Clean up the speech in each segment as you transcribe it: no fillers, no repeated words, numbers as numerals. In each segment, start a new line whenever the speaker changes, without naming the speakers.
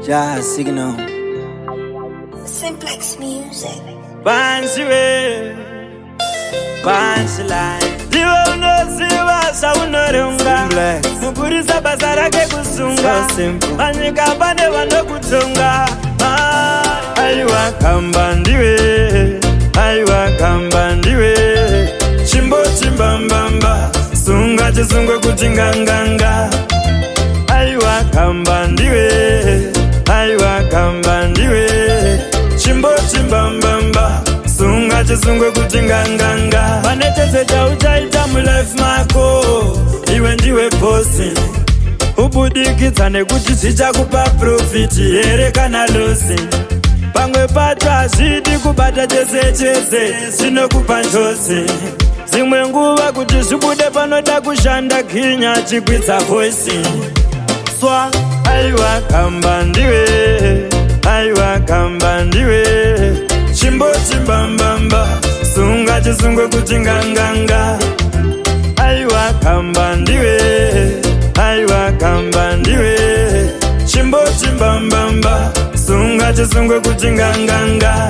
Just signal.
Simplex music.
Banshee way, banshee line. Diwe unoziva saunorunga. Mupurisa basa rake kusunga.
So simple.
Panyika pane vanokutonga. Aiwa kamba ndiwe, aiwa kamba ndiwe. Chimbo chimbambamba, sunga chisungwe kuti nganganga. Aiwa kamba ndiwe, aiwa kamba ndiwe. Chimbo chimbambamba, sunga chisungwe kuti nganganga. Pane chese chauchaita mulife mako, iwe ndiwe bosi. Ubudikidza nekuti zvichakupa profiti here kana losi. Pamwe pacho hazvidi kubata chese chese, zvinokupa njodzi. Dzimwe nguva kuti zvibude panoda kushanda ginya chikwidza voice. Swa aiwa kamba ndiwe, aiwa kamba ndiwe. Chimbo chimbambamba, sunga chisungwe kuti nganganga. Aiwa kamba ndiwe, aiwa kamba ndiwe. Chimbo chimbambamba, sunga chisungwe kuti nganganga.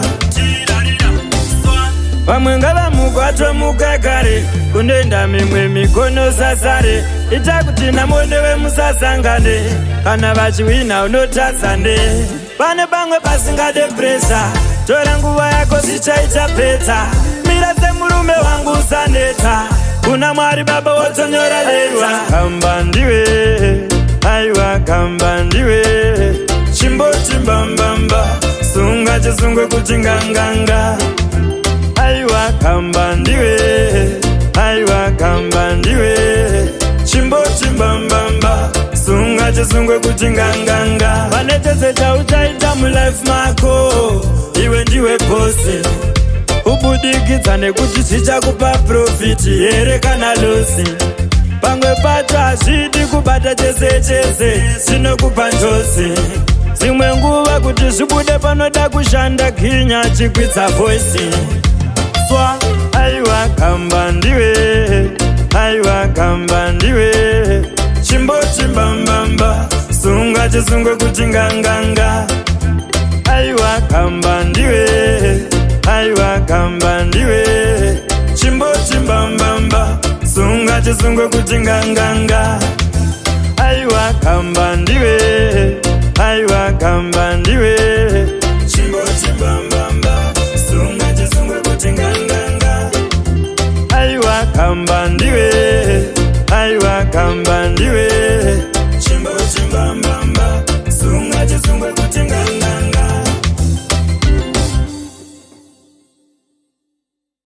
Vamwe ngavamugwatwe mukagare, kunoenda mimwe mikono zazare. Ita kuti namonewe musasangane, kana vachiwina unotadzane. Pane pamwe pasingade presa, tora nguva yako zvichaita peta. Mira semurume wangu usaneta, kuna Mwari Baba wotonyora lewa. Kamba ndiwe, aiwa kamba ndiwe. Chimbo chimbambamba, sunga chisungwe kuti nganganga. Aiwa kamba ndiwe, aiwa kamba ndiwe. Chimbo chimbambamba, sunga chisungwe kuti nganganga. Pane chese chauchaita mulife mako, iwe ndiwe bosi. Ubudikidza nekuti zvichakupa profiti here kana losi. Pamwe pacho hazvidi kubata chese chese, zvinokupa njodzi. Dzimwe nguva kuti zvibude panoda kushanda ginya chikwidza voice. Swa aiwa kamba ndiwe, aiwa kamba ndiwe. Chimbo chimbambamba, sunga chisungwe kuti nganganga. Aiwa kamba ndiwe, aiwa kamba ndiwe. Chimbo chimbambamba, sunga chisungwe kuti nganganga. Aiwa kamba ndiwe, aiwa kamba ndiwe.